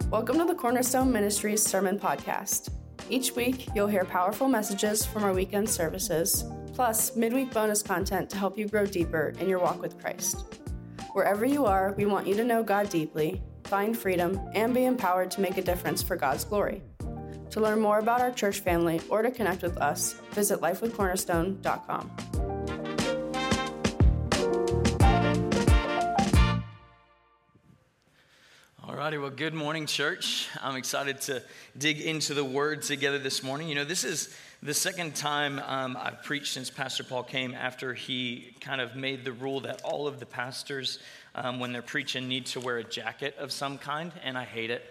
Welcome to the Cornerstone Ministries Sermon Podcast. Each week, you'll hear powerful messages from our weekend services, plus midweek bonus content to help you grow deeper in your walk with Christ. Wherever you are, we want you to know God deeply, find freedom, and be empowered to make a difference for God's glory. To learn more about our church family or to connect with us, visit lifewithcornerstone.com. Alrighty, well, good morning, church. I'm excited to dig into the Word together this morning. You know, this is the second time I've preached since Pastor Paul came after he kind of made the rule that all of the pastors, when they're preaching, need to wear a jacket of some kind, and I hate it.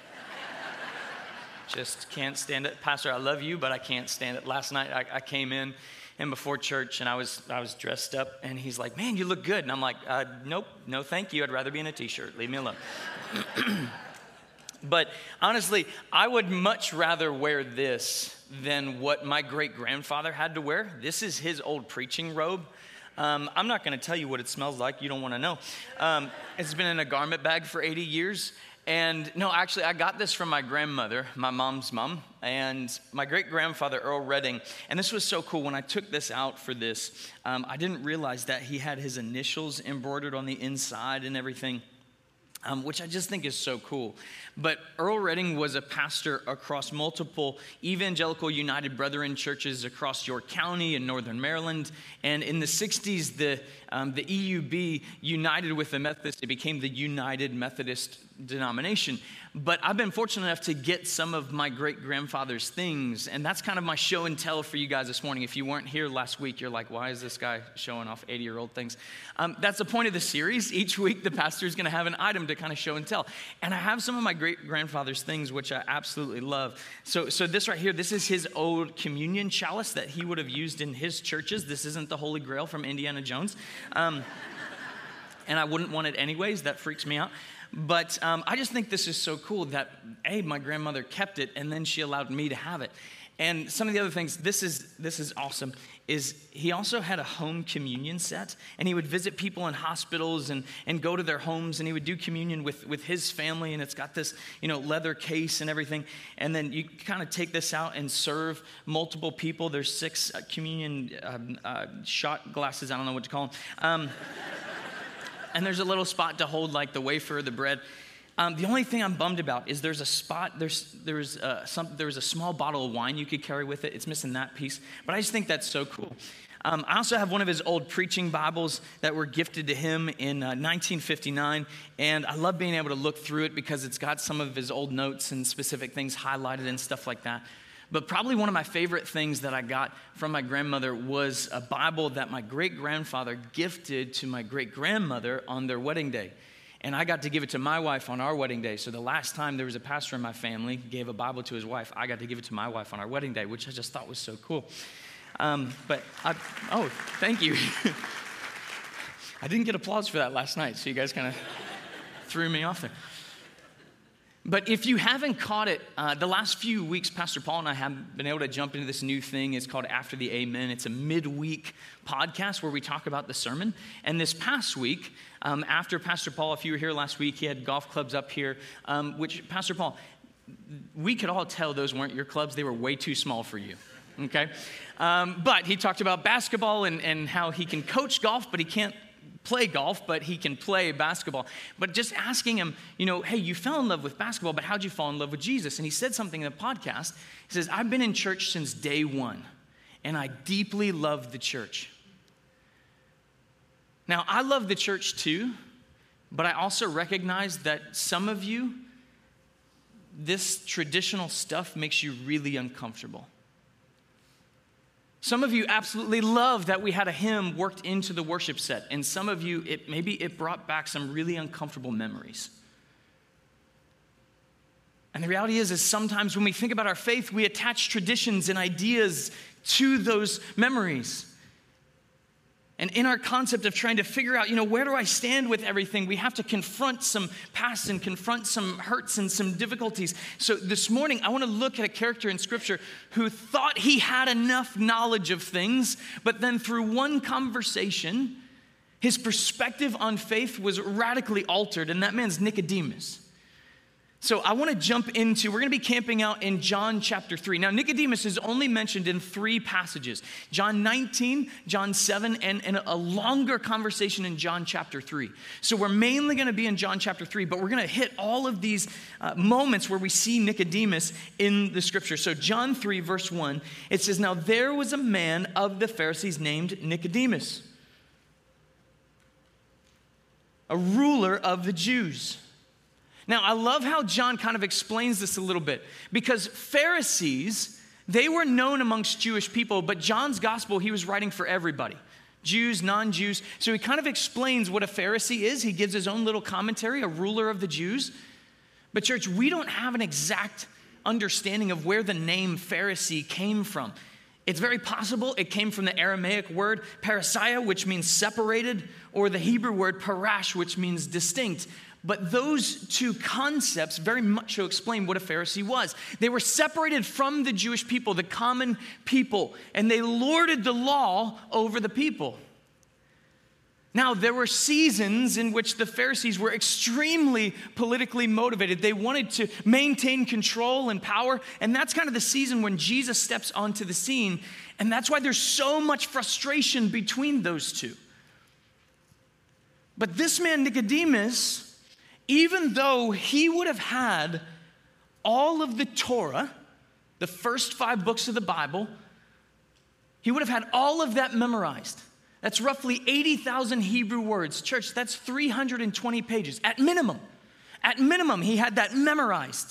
Just can't stand it. Pastor, I love you, but I can't stand it. Last night, I came in and before church, and I was dressed up, and he's like, man, you look good. And I'm like, nope, no thank you. I'd rather be in a t-shirt. Leave me alone. But honestly, I would much rather wear this than what my great-grandfather had to wear. This is his old preaching robe. I'm not going to tell you what it smells like. You don't want to know. It's been in a garment bag for 80 years. And no, actually, I got this from my grandmother, my mom's mom, and my great-grandfather, Earl Redding. And this was so cool. When I took this out for this, I didn't realize that he had his initials embroidered on the inside and everything, which I just think is so cool. But Earl Redding was a pastor across multiple Evangelical United Brethren churches across York County in northern Maryland. And in the 60s, the EUB united with the Methodists. It became the United Methodist denomination. But I've been fortunate enough to get some of my great-grandfather's things, and that's kind of my show and tell for you guys this morning. If you weren't here last week, you're like, why is this guy showing off 80-year-old things? That's the point of the series. Each week, the pastor is going to have an item to kind of show and tell. And I have some of my great-grandfather's things, which I absolutely love. So this right here, this is his old communion chalice that he would have used in his churches. This isn't the Holy Grail from Indiana Jones. And I wouldn't want it anyways. That freaks me out. But I just think this is so cool that, A, my grandmother kept it, and then she allowed me to have it. And some of the other things, this is awesome, is he also had a home communion set, and he would visit people in hospitals and go to their homes, and he would do communion with his family, and it's got this, leather case and everything. And then you kind of take this out and serve multiple people. There's 6 communion shot glasses, I don't know what to call them. And there's a little spot to hold like the wafer or the bread. The only thing I'm bummed about is there's a spot, there's a small bottle of wine you could carry with it. It's missing that piece. But I just think that's so cool. I also have one of his old preaching Bibles that were gifted to him in 1959. And I love being able to look through it because it's got some of his old notes and specific things highlighted and stuff like that. But probably one of my favorite things that I got from my grandmother was a Bible that my great-grandfather gifted to my great-grandmother on their wedding day. And I got to give it to my wife on our wedding day. So the last time there was a pastor in my family gave a Bible to his wife, I got to give it to my wife on our wedding day, which I just thought was so cool. Thank you. I didn't get applause for that last night, so you guys kind of threw me off there. But if you haven't caught it, the last few weeks, Pastor Paul and I have been able to jump into this new thing. It's called After the Amen. It's a midweek podcast where we talk about the sermon. And this past week, after Pastor Paul, if you were here last week, he had golf clubs up here, which, Pastor Paul, we could all tell those weren't your clubs. They were way too small for you, okay? But he talked about basketball and how he can coach golf, but he can't play golf, but he can play basketball. But just asking him, hey, you fell in love with basketball, but how'd you fall in love with Jesus? And he said something in the podcast. He says, I've been in church since day one, and I deeply love the church. Now, I love the church too, but I also recognize that some of you, this traditional stuff makes you really uncomfortable. Some of you absolutely love that we had a hymn worked into the worship set. And some of you, it brought back some really uncomfortable memories. And the reality is sometimes when we think about our faith, we attach traditions and ideas to those memories. And in our concept of trying to figure out, where do I stand with everything, we have to confront some past and confront some hurts and some difficulties. So this morning, I want to look at a character in Scripture who thought he had enough knowledge of things, but then through one conversation, his perspective on faith was radically altered, and that man's Nicodemus. So I want to jump into, we're going to be camping out in John chapter 3. Now, Nicodemus is only mentioned in 3 passages, John 19, John 7, and a longer conversation in John chapter 3. So we're mainly going to be in John chapter 3, but we're going to hit all of these moments where we see Nicodemus in the scripture. So John 3, verse 1, it says, "Now there was a man of the Pharisees named Nicodemus, a ruler of the Jews." Now, I love how John kind of explains this a little bit, because Pharisees, they were known amongst Jewish people, but John's gospel, he was writing for everybody, Jews, non-Jews. So he kind of explains what a Pharisee is. He gives his own little commentary, a ruler of the Jews. But church, we don't have an exact understanding of where the name Pharisee came from. It's very possible it came from the Aramaic word parasiah, which means separated, or the Hebrew word parash, which means distinct. But those two concepts very much so explain what a Pharisee was. They were separated from the Jewish people, the common people, and they lorded the law over the people. Now, there were seasons in which the Pharisees were extremely politically motivated. They wanted to maintain control and power, and that's kind of the season when Jesus steps onto the scene, and that's why there's so much frustration between those two. But this man, Nicodemus, even though he would have had all of the Torah, the first 5 books of the Bible, he would have had all of that memorized. That's roughly 80,000 Hebrew words. Church, that's 320 pages at minimum. At minimum, he had that memorized.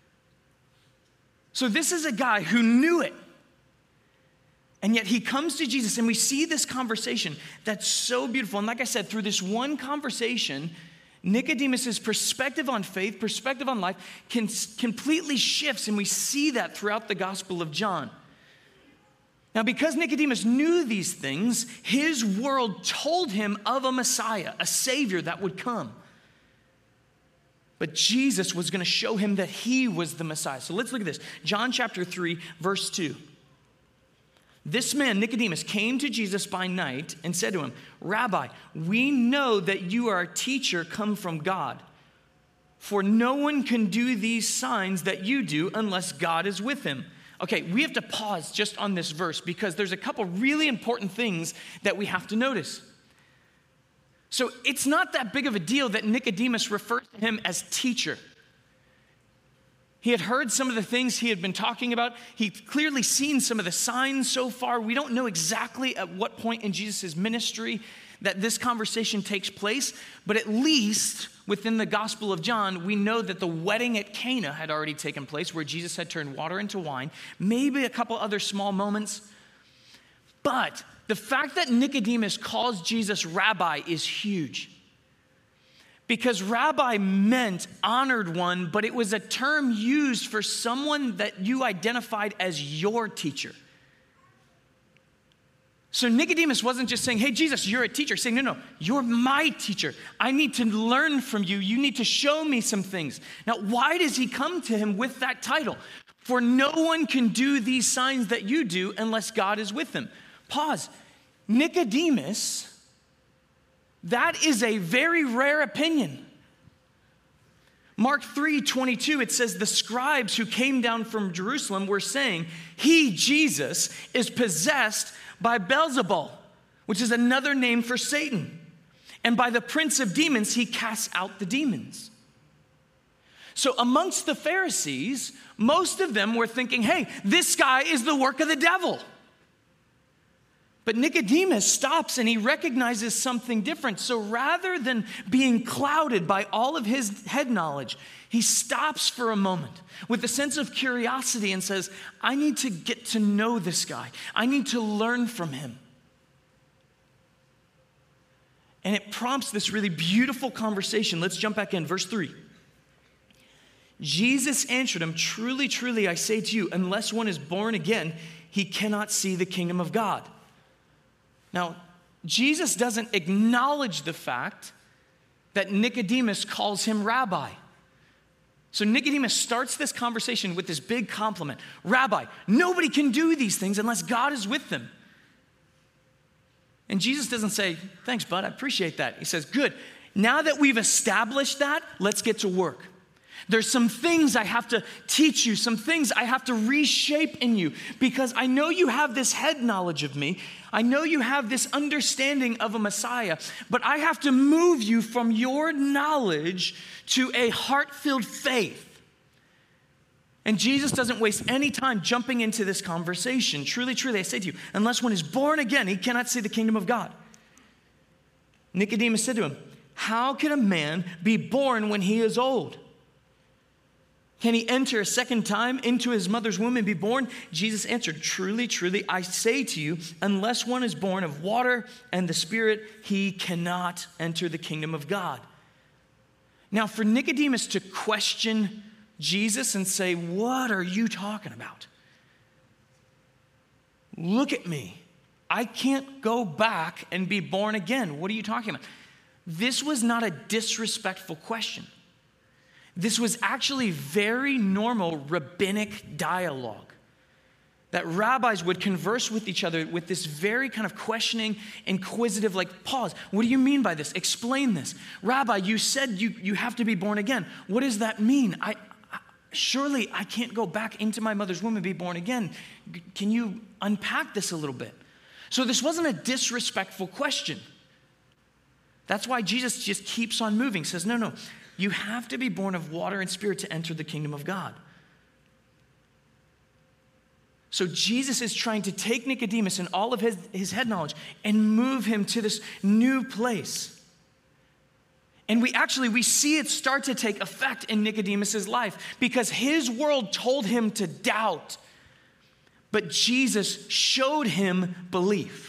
So this is a guy who knew it. And yet he comes to Jesus, and we see this conversation that's so beautiful. And like I said, through this one conversation, Nicodemus' perspective on faith, perspective on life, completely shifts, and we see that throughout the Gospel of John. Now, because Nicodemus knew these things, his world told him of a Messiah, a Savior that would come. But Jesus was going to show him that he was the Messiah. So let's look at this. John chapter 3, verse 2. This man, Nicodemus, came to Jesus by night and said to him, "Rabbi, we know that you are a teacher come from God. For no one can do these signs that you do unless God is with him." Okay, we have to pause just on this verse because there's a couple really important things that we have to notice. So it's not that big of a deal that Nicodemus refers to him as teacher. He had heard some of the things he had been talking about. He'd clearly seen some of the signs so far. We don't know exactly at what point in Jesus' ministry that this conversation takes place, but at least within the Gospel of John, we know that the wedding at Cana had already taken place, where Jesus had turned water into wine, maybe a couple other small moments. But the fact that Nicodemus calls Jesus rabbi is huge. Because rabbi meant honored one, but it was a term used for someone that you identified as your teacher. So Nicodemus wasn't just saying, "Hey, Jesus, you're a teacher." Saying, no, you're my teacher. I need to learn from you. You need to show me some things. Now, why does he come to him with that title? For no one can do these signs that you do unless God is with them. Pause. Nicodemus, that is a very rare opinion. Mark 3:22, it says, the scribes who came down from Jerusalem were saying, "He, Jesus, is possessed by Beelzebul," which is another name for Satan. "And by the prince of demons, he casts out the demons." So amongst the Pharisees, most of them were thinking, hey, this guy is the work of the devil. But Nicodemus stops and he recognizes something different. So rather than being clouded by all of his head knowledge, he stops for a moment with a sense of curiosity and says, I need to get to know this guy. I need to learn from him. And it prompts this really beautiful conversation. Let's jump back in. Verse 3. Jesus answered him, "Truly, truly, I say to you, unless one is born again, he cannot see the kingdom of God." Now, Jesus doesn't acknowledge the fact that Nicodemus calls him rabbi. So Nicodemus starts this conversation with this big compliment. "Rabbi, nobody can do these things unless God is with them." And Jesus doesn't say, "Thanks, bud, I appreciate that." He says, "Good. Now that we've established that, let's get to work." There's some things I have to teach you, some things I have to reshape in you, because I know you have this head knowledge of me. I know you have this understanding of a Messiah, but I have to move you from your knowledge to a heart-filled faith. And Jesus doesn't waste any time jumping into this conversation. Truly, truly, I say to you, unless one is born again, he cannot see the kingdom of God. Nicodemus said to him, how can a man be born when he is old? Can he enter a second time into his mother's womb and be born? Jesus answered, truly, truly, I say to you, unless one is born of water and the Spirit, he cannot enter the kingdom of God. Now, for Nicodemus to question Jesus and say, what are you talking about? Look at me. I can't go back and be born again. What are you talking about? This was not a disrespectful question. This was actually very normal rabbinic dialogue that rabbis would converse with each other with this very kind of questioning, inquisitive, like, pause. What do you mean by this? Explain this. Rabbi, you said you have to be born again. What does that mean? Surely I can't go back into my mother's womb and be born again. Can you unpack this a little bit? So this wasn't a disrespectful question. That's why Jesus just keeps on moving. Says, no. You have to be born of water and Spirit to enter the kingdom of God. So Jesus is trying to take Nicodemus and all of his head knowledge and move him to this new place. And we see it start to take effect in Nicodemus' life because his world told him to doubt. But Jesus showed him belief.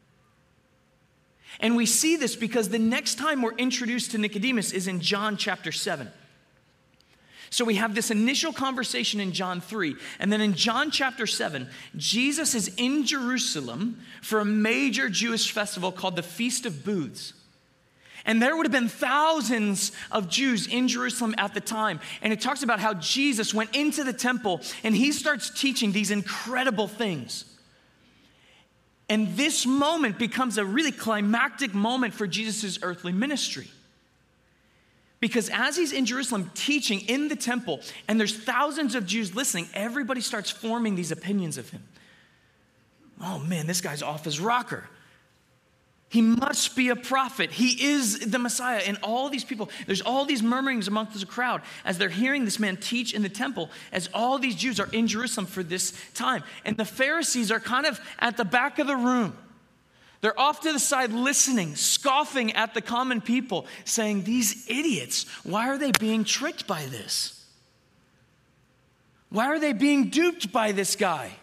And we see this because the next time we're introduced to Nicodemus is in John chapter 7. So we have this initial conversation in John 3. And then in John chapter 7, Jesus is in Jerusalem for a major Jewish festival called the Feast of Booths. And there would have been thousands of Jews in Jerusalem at the time. And it talks about how Jesus went into the temple and he starts teaching these incredible things. And this moment becomes a really climactic moment for Jesus' earthly ministry. Because as he's in Jerusalem teaching in the temple, and there's thousands of Jews listening, everybody starts forming these opinions of him. Oh man, this guy's off his rocker. He must be a prophet. He is the Messiah. And all these people, there's all these murmurings amongst the crowd as they're hearing this man teach in the temple, as all these Jews are in Jerusalem for this time. And the Pharisees are kind of at the back of the room. They're off to the side listening, scoffing at the common people, saying, these idiots, why are they being tricked by this? Why are they being duped by this guy?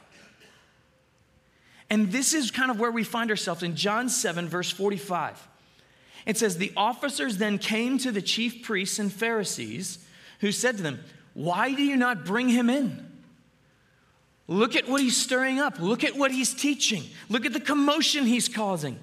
And this is kind of where we find ourselves in John 7, verse 45. It says, the officers then came to the chief priests and Pharisees, who said to them, why do you not bring him in? Look at what he's stirring up. Look at what he's teaching. Look at the commotion he's causing.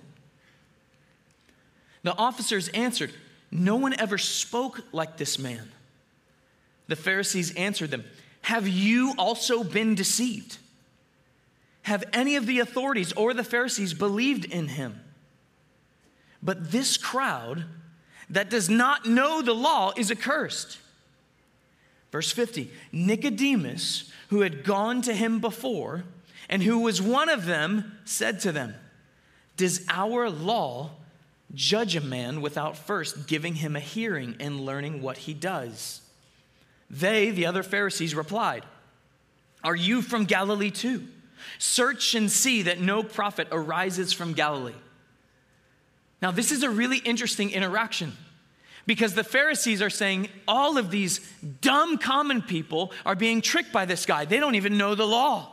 The officers answered, no one ever spoke like this man. The Pharisees answered them, have you also been deceived? Have any of the authorities or the Pharisees believed in him? But this crowd that does not know the law is accursed. Verse 50, Nicodemus, who had gone to him before, and who was one of them, said to them, does our law judge a man without first giving him a hearing and learning what he does? They, the other Pharisees, replied, are you from Galilee too? Search and see that no prophet arises from Galilee. Now, this is a really interesting interaction because the Pharisees are saying all of these dumb common people are being tricked by this guy. They don't even know the law.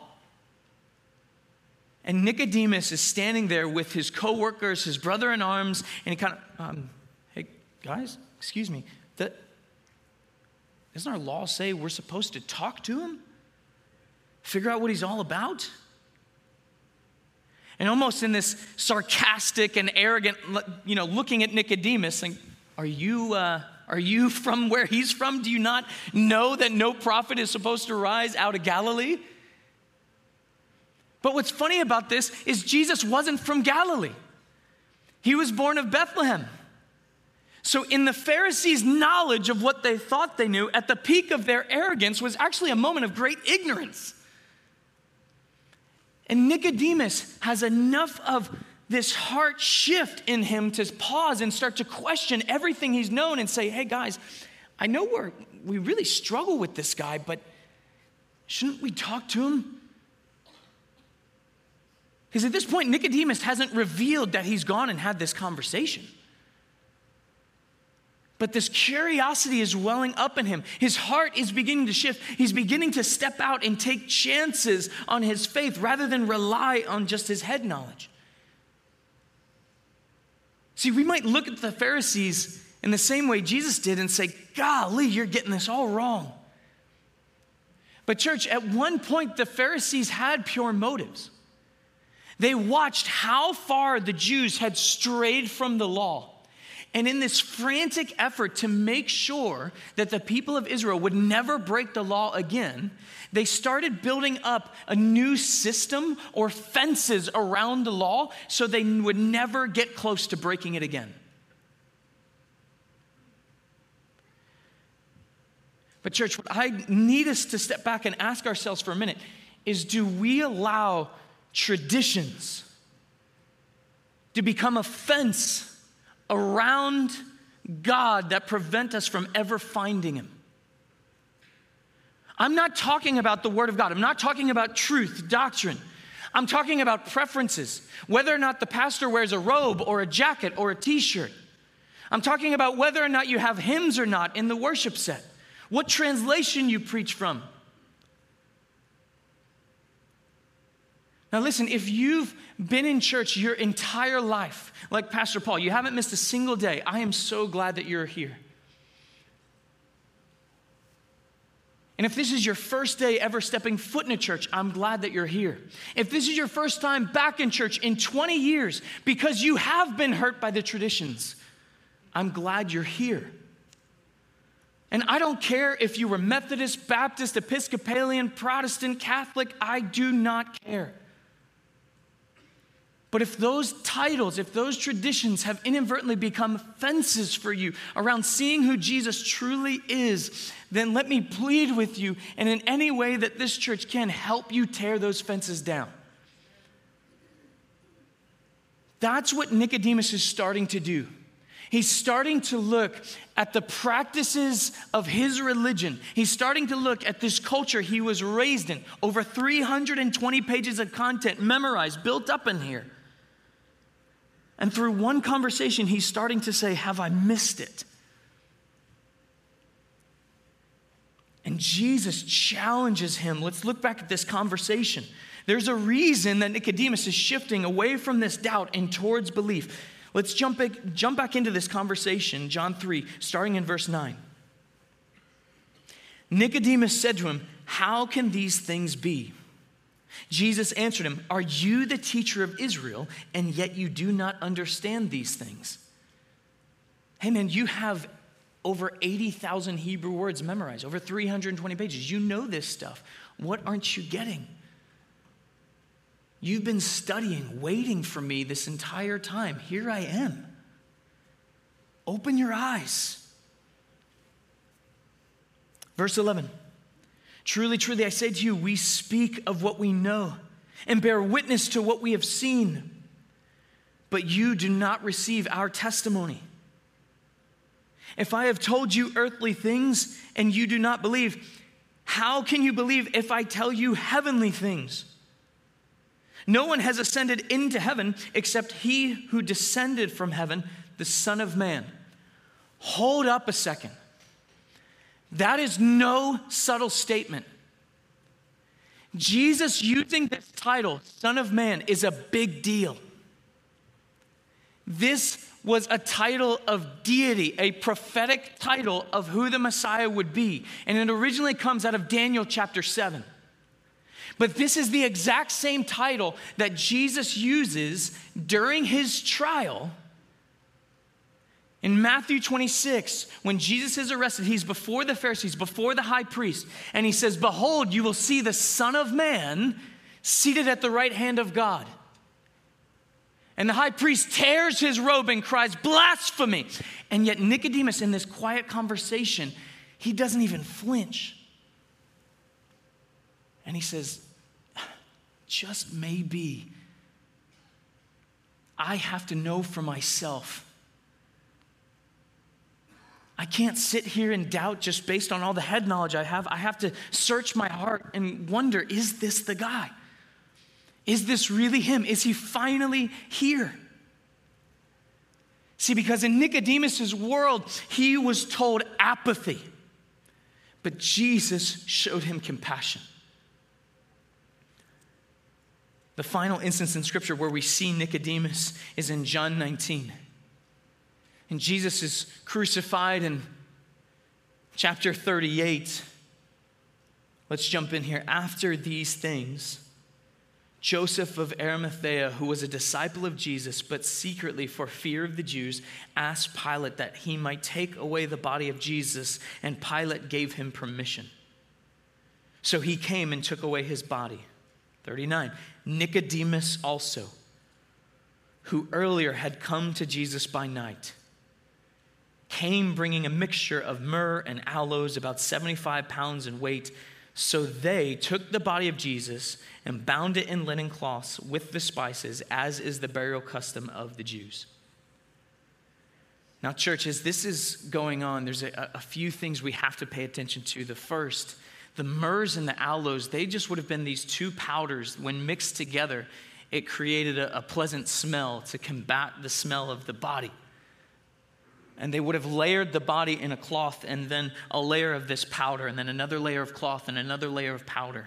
And Nicodemus is standing there with his co-workers, his brother in arms, and he kind of, hey, guys, excuse me, doesn't our law say we're supposed to talk to him? Figure out what he's all about? And almost in this sarcastic and arrogant, looking at Nicodemus, saying, are you from where he's from? Do you not know that no prophet is supposed to rise out of Galilee? But what's funny about this is Jesus wasn't from Galilee. He was born of Bethlehem. So in the Pharisees' knowledge of what they thought they knew, at the peak of their arrogance was actually a moment of great ignorance. And Nicodemus has enough of this heart shift in him to pause and start to question everything he's known and say, hey guys, I know we really struggle with this guy, but shouldn't we talk to him? Because at this point, Nicodemus hasn't revealed that he's gone and had this conversation. But this curiosity is welling up in him. His heart is beginning to shift. He's beginning to step out and take chances on his faith rather than rely on just his head knowledge. See, we might look at the Pharisees in the same way Jesus did and say, golly, you're getting this all wrong. But church, at one point, the Pharisees had pure motives. They watched how far the Jews had strayed from the law. And in this frantic effort to make sure that the people of Israel would never break the law again, they started building up a new system or fences around the law so they would never get close to breaking it again. But church, what I need us to step back and ask ourselves for a minute is, do we allow traditions to become a fence around God that prevent us from ever finding him? I'm not talking about the Word of God. I'm not talking about truth, doctrine. I'm talking about preferences, whether or not the pastor wears a robe or a jacket or a t-shirt. I'm talking about whether or not you have hymns or not in the worship set, what translation you preach from. Now listen, if you've been in church your entire life, like Pastor Paul, you haven't missed a single day, I am so glad that you're here. And if this is your first day ever stepping foot in a church, I'm glad that you're here. If this is your first time back in church in 20 years because you have been hurt by the traditions, I'm glad you're here. And I don't care if you were Methodist, Baptist, Episcopalian, Protestant, Catholic, I do not care. But if those titles, if those traditions have inadvertently become fences for you around seeing who Jesus truly is, then let me plead with you, and in any way that this church can, help you tear those fences down. That's what Nicodemus is starting to do. He's starting to look at the practices of his religion. He's starting to look at this culture he was raised in. Over 320 pages of content memorized, built up in here. And through one conversation, he's starting to say, have I missed it? And Jesus challenges him. Let's look back at this conversation. There's a reason that Nicodemus is shifting away from this doubt and towards belief. Let's jump back into this conversation, John 3, starting in verse 9. Nicodemus said to him, how can these things be? Jesus answered him, are you the teacher of Israel, and yet you do not understand these things? Hey man, you have over 80,000 Hebrew words memorized, over 320 pages. You know this stuff. What aren't you getting? You've been studying, waiting for me this entire time. Here I am. Open your eyes. Verse 11. Truly, truly, I say to you, we speak of what we know and bear witness to what we have seen, but you do not receive our testimony. If I have told you earthly things and you do not believe, how can you believe if I tell you heavenly things? No one has ascended into heaven except he who descended from heaven, the Son of Man. Hold up a second. That is no subtle statement. Jesus using this title, Son of Man, is a big deal. This was a title of deity, a prophetic title of who the Messiah would be. And it originally comes out of Daniel chapter 7. But this is the exact same title that Jesus uses during his trial. In Matthew 26, when Jesus is arrested, he's before the Pharisees, before the high priest, and he says, behold, you will see the Son of Man seated at the right hand of God. And the high priest tears his robe and cries, blasphemy. And yet Nicodemus, in this quiet conversation, he doesn't even flinch. And he says, just maybe I have to know for myself. I can't sit here and doubt just based on all the head knowledge I have. I have to search my heart and wonder, is this the guy? Is this really him? Is he finally here? See, because in Nicodemus' world, he was told apathy, but Jesus showed him compassion. The final instance in Scripture where we see Nicodemus is in John 19. And Jesus is crucified in chapter 38. Let's jump in here. After these things, Joseph of Arimathea, who was a disciple of Jesus, but secretly for fear of the Jews, asked Pilate that he might take away the body of Jesus, and Pilate gave him permission. So he came and took away his body. 39. Nicodemus also, who earlier had come to Jesus by night, came bringing a mixture of myrrh and aloes, about 75 pounds in weight. So they took the body of Jesus and bound it in linen cloths with the spices, as is the burial custom of the Jews. Now, church, as this is going on, there's a few things we have to pay attention to. The first, the myrrhs and the aloes, they just would have been these two powders. When mixed together, it created a pleasant smell to combat the smell of the body. And they would have layered the body in a cloth, and then a layer of this powder, and then another layer of cloth, and another layer of powder.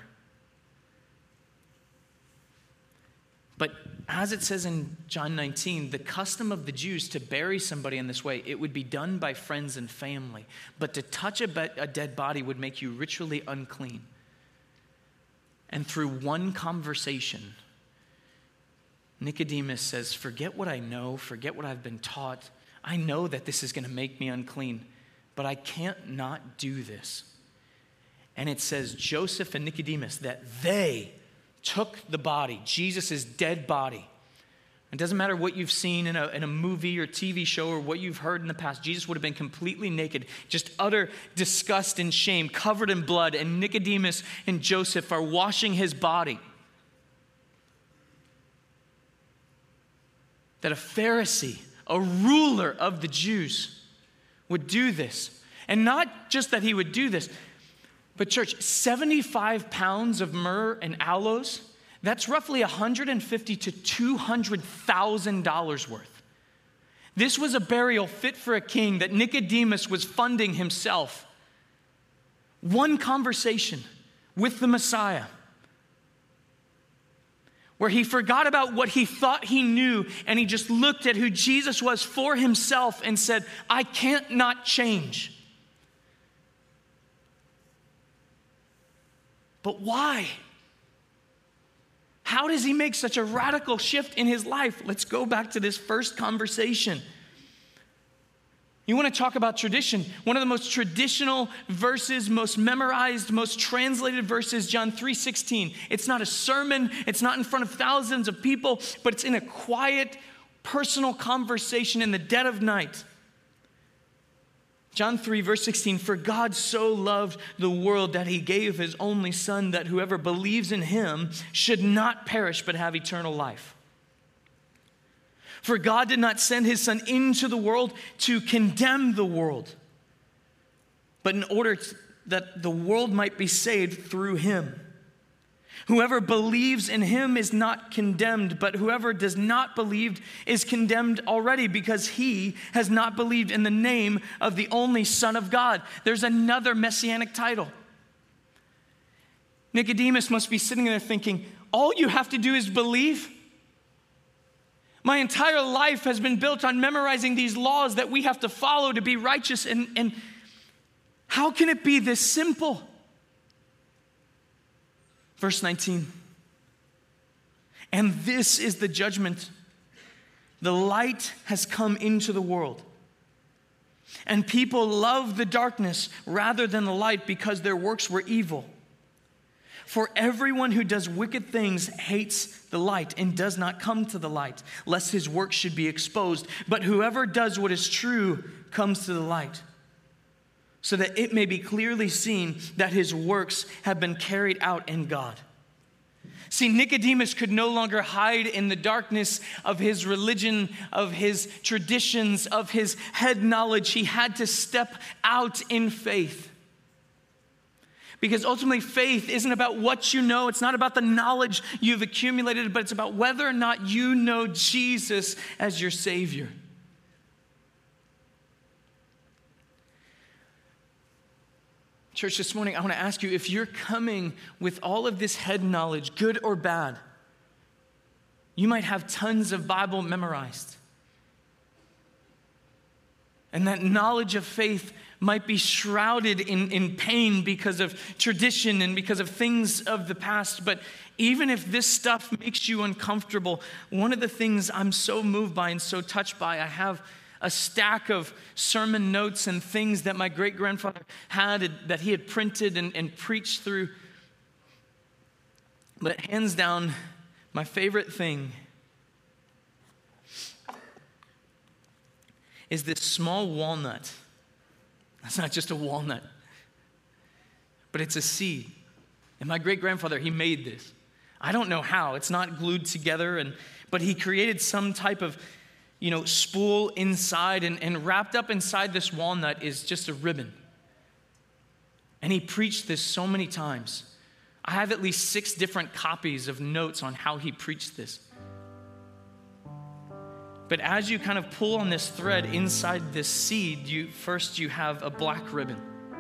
But as it says in John 19, the custom of the Jews to bury somebody in this way, it would be done by friends and family. But to touch a dead body would make you ritually unclean. And through one conversation, Nicodemus says, forget what I know, forget what I've been taught. I know that this is going to make me unclean, but I can't not do this. And it says Joseph and Nicodemus, that they took the body, Jesus' dead body. It doesn't matter what you've seen in a movie or TV show or what you've heard in the past. Jesus would have been completely naked, just utter disgust and shame, covered in blood. And Nicodemus and Joseph are washing his body. That a Pharisee, a ruler of the Jews, would do this. And not just that he would do this, but church, 75 pounds of myrrh and aloes, that's roughly $150,000 to $200,000 worth. This was a burial fit for a king that Nicodemus was funding himself. One conversation with the Messiah, where he forgot about what he thought he knew, and he just looked at who Jesus was for himself and said, I can't not change. But why? How does he make such a radical shift in his life? Let's go back to this first conversation. You want to talk about tradition? One of the most traditional verses, most memorized, most translated verses, John 3:16. It's not a sermon. It's not in front of thousands of people, but it's in a quiet, personal conversation in the dead of night. John 3, verse 16, for God so loved the world that he gave his only son, that whoever believes in him should not perish but have eternal life. For God did not send his son into the world to condemn the world, but in order that the world might be saved through him. Whoever believes in him is not condemned, but whoever does not believe is condemned already, because he has not believed in the name of the only Son of God. There's another messianic title. Nicodemus must be sitting there thinking, all you have to do is believe? My entire life has been built on memorizing these laws that we have to follow to be righteous, and how can it be this simple? Verse 19, and this is the judgment. The light has come into the world, and people love the darkness rather than the light, because their works were evil. For everyone who does wicked things hates the light and does not come to the light, lest his work should be exposed. But whoever does what is true comes to the light, so that it may be clearly seen that his works have been carried out in God. See, Nicodemus could no longer hide in the darkness of his religion, of his traditions, of his head knowledge. He had to step out in faith. Because ultimately, faith isn't about what you know. It's not about the knowledge you've accumulated, but it's about whether or not you know Jesus as your Savior. Church, this morning, I want to ask you, if you're coming with all of this head knowledge, good or bad, you might have tons of Bible memorized. And that knowledge of faith might be shrouded in pain because of tradition and because of things of the past. But even if this stuff makes you uncomfortable, one of the things I'm so moved by and so touched by, I have a stack of sermon notes and things that my great-grandfather had, that he had printed and preached through. But hands down, my favorite thing is this small walnut. It's not just a walnut, but it's a seed. And my great-grandfather, he made this. I don't know how. It's not glued together, but he created some type of spool inside, and wrapped up inside this walnut is just a ribbon. And he preached this so many times. I have at least 6 different copies of notes on how he preached this. But as you kind of pull on this thread inside this seed, you have a black ribbon,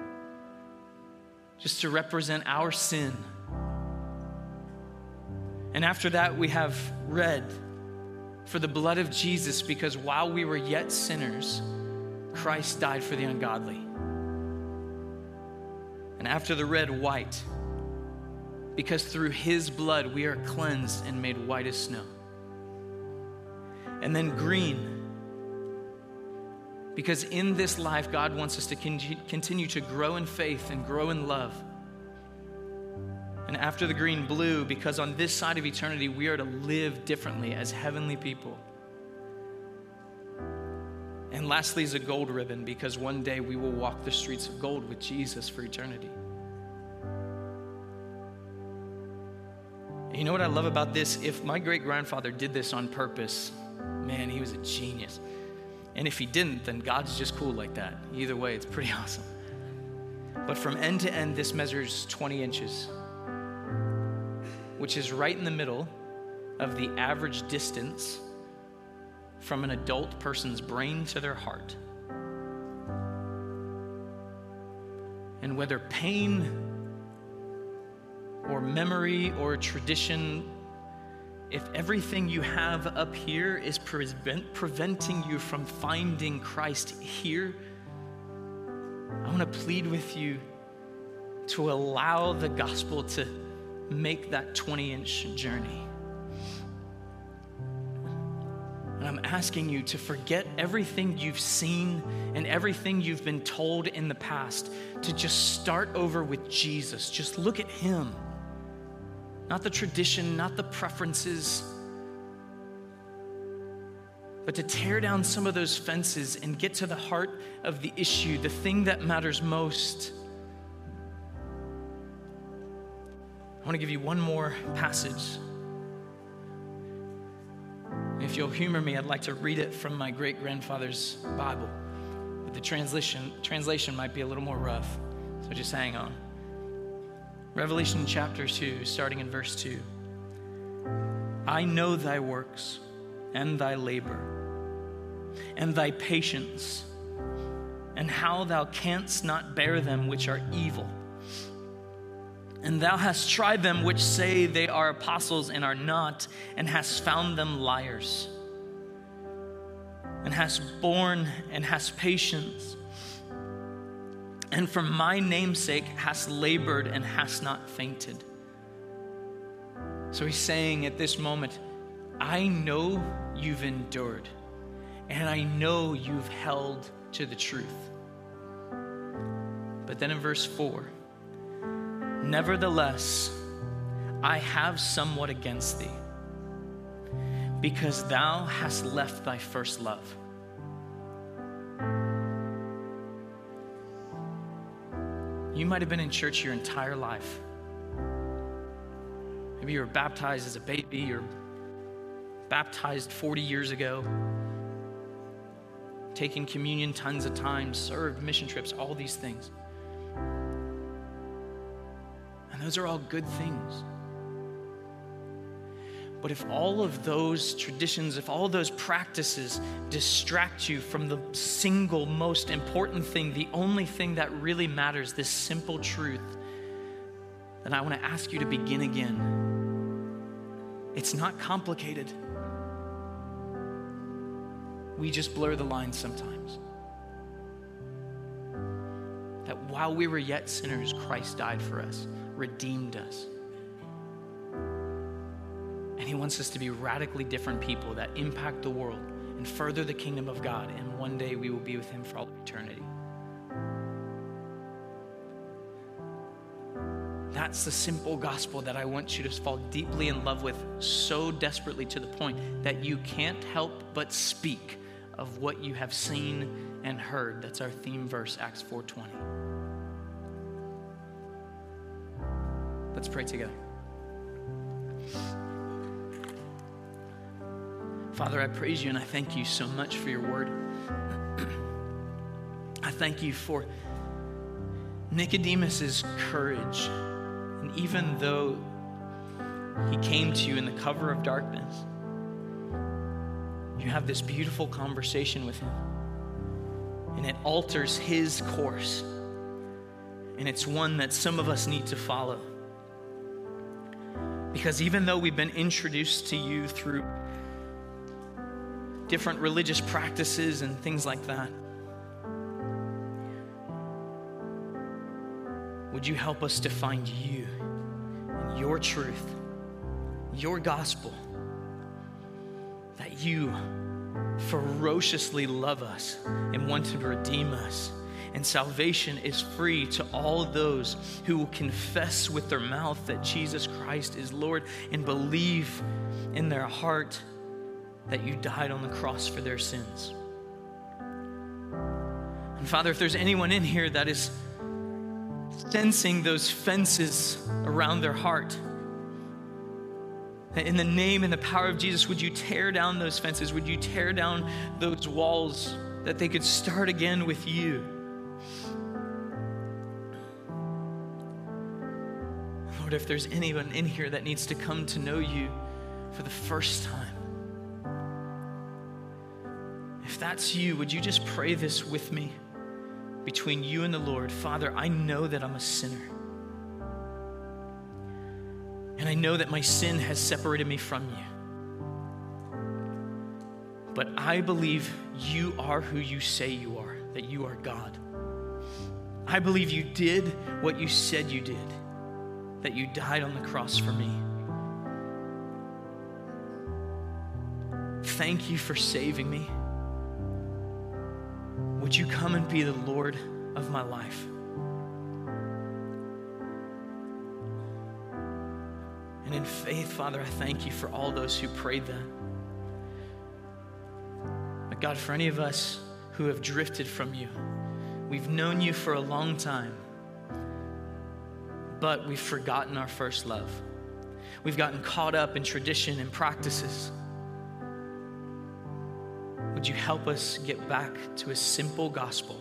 just to represent our sin. And after that, we have red, for the blood of Jesus, because while we were yet sinners, Christ died for the ungodly. And after the red, white, because through his blood we are cleansed and made white as snow. And then green, because in this life God wants us to continue to grow in faith and grow in love. And after the green, blue, because on this side of eternity, we are to live differently as heavenly people. And lastly is a gold ribbon, because one day we will walk the streets of gold with Jesus for eternity. And you know what I love about this? If my great-grandfather did this on purpose, man, he was a genius. And if he didn't, then God's just cool like that. Either way, it's pretty awesome. But from end to end, this measures 20 inches. Which is right in the middle of the average distance from an adult person's brain to their heart. And whether pain or memory or tradition, if everything you have up here is preventing you from finding Christ here, I want to plead with you to allow the gospel to make that 20-inch journey. And I'm asking you to forget everything you've seen and everything you've been told in the past, to just start over with Jesus. Just look at him. Not the tradition, not the preferences, but to tear down some of those fences and get to the heart of the issue, the thing that matters most. I want to give you one more passage. If you'll humor me, I'd like to read it from my great-grandfather's Bible. But the translation might be a little more rough, so just hang on. Revelation chapter 2, starting in verse 2. I know thy works and thy labor and thy patience, and how thou canst not bear them which are evil. And thou hast tried them which say they are apostles and are not, and hast found them liars. And hast borne and hast patience, and for my name's sake hast labored and hast not fainted. So he's saying at this moment, I know you've endured, and I know you've held to the truth. But then in verse 4, nevertheless, I have somewhat against thee, because thou hast left thy first love. You might have been in church your entire life. Maybe you were baptized as a baby, or baptized 40 years ago, taken communion tons of times, served mission trips, all these things. And those are all good things. But if all of those traditions, if all those practices distract you from the single most important thing, the only thing that really matters, this simple truth, then I want to ask you to begin again. It's not complicated. We just blur the lines sometimes. That while we were yet sinners, Christ died for us, redeemed us. And he wants us to be radically different people that impact the world and further the kingdom of God. And one day we will be with him for all eternity. That's the simple gospel that I want you to fall deeply in love with, so desperately, to the point that you can't help but speak of what you have seen and heard. That's our theme verse, Acts 4:20. Let's pray together. Father, I praise you and I thank you so much for your word. I thank you for Nicodemus's courage. And even though he came to you in the cover of darkness, you have this beautiful conversation with him. And it alters his course. And it's one that some of us need to follow. Because even though we've been introduced to you through different religious practices and things like that, would you help us to find you and your truth, your gospel, that you ferociously love us and want to redeem us. And salvation is free to all those who will confess with their mouth that Jesus Christ is Lord and believe in their heart that you died on the cross for their sins. And Father, if there's anyone in here that is sensing those fences around their heart, that in the name and the power of Jesus, would you tear down those fences? Would you tear down those walls that they could start again with you? Lord, if there's anyone in here that needs to come to know you for the first time, if that's you, would you just pray this with me between you and the Lord? Father, I know that I'm a sinner. And I know that my sin has separated me from you. But I believe you are who you say you are, that you are God. I believe you did what you said you did, that you died on the cross for me. Thank you for saving me. Would you come and be the Lord of my life? And in faith, Father, I thank you for all those who prayed that. But God, for any of us who have drifted from you, we've known you for a long time, but we've forgotten our first love. We've gotten caught up in tradition and practices. Would you help us get back to a simple gospel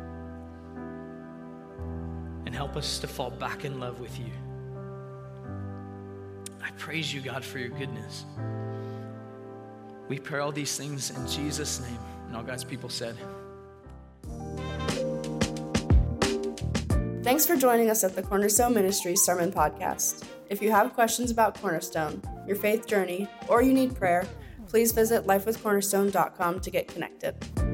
and help us to fall back in love with you? I praise you, God, for your goodness. We pray all these things in Jesus' name. And all God's people said. Thanks for joining us at the Cornerstone Ministries Sermon Podcast. If you have questions about Cornerstone, your faith journey, or you need prayer, please visit lifewithcornerstone.com to get connected.